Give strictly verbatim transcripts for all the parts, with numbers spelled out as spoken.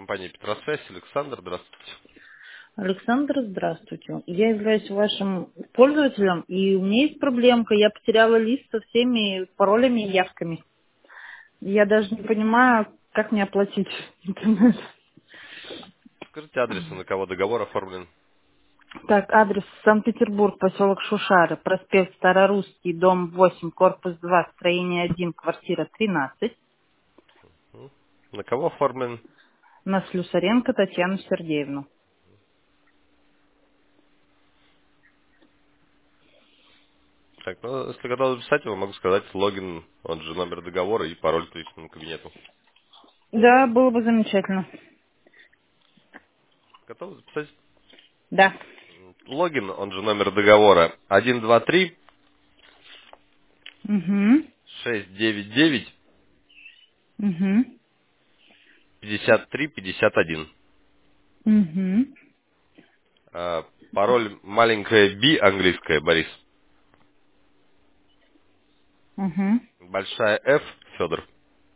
Компания Петросвязь. Александр, здравствуйте. Александр, здравствуйте. Я являюсь вашим пользователем, и у меня есть проблемка. Я потеряла лист со всеми паролями и явками. Я даже не понимаю, как мне оплатить интернет. Скажите адрес, на кого договор оформлен. Так, адрес Санкт-Петербург, поселок Шушары, проспект Старорусский, дом восемь, корпус два, строение один, квартира тринадцать. М? На кого оформлен? На Слюсаренко Татьяну Сергеевну. Так, ну, если готовы записать его, могу сказать логин, он же номер договора и пароль к личному кабинету. Да, было бы замечательно. Готовы записать? Да. М, Логин, он же номер договора один два три Угу. шесть девять девять Угу. пятьдесят три пятьдесят один. Угу. А, Пароль маленькая B английская, Борис. Угу. Большая F, Федор.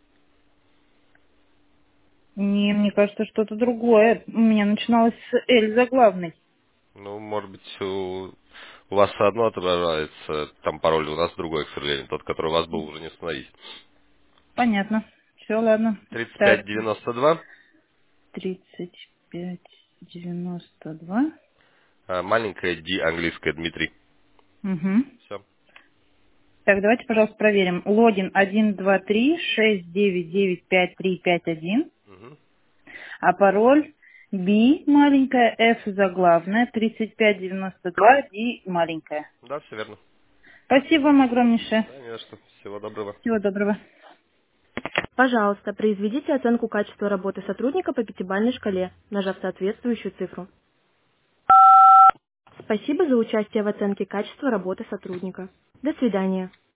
Не, мне кажется, что-то другое. У меня начиналось с Эль заглавной. Ну, может быть, у, у вас одно отображается, там пароль, у нас другой, к сожалению, тот, который у вас был, уже не установить. Понятно. Все, ладно. тридцать пять Так, девяносто два, тридцать пять девяносто два. а, маленькая D английская, Дмитрий. Угу. Все. Так, давайте, пожалуйста, проверим. Логин один два три шесть девять девять пять три пять один, а пароль B маленькая, F заглавная, тридцать пять девяносто два, D маленькая. Да, все верно. Спасибо вам огромнейшее. Да, не за что. Всего доброго. Всего доброго. Пожалуйста, произведите оценку качества работы сотрудника по пятибалльной шкале, нажав соответствующую цифру. Спасибо за участие в оценке качества работы сотрудника. До свидания.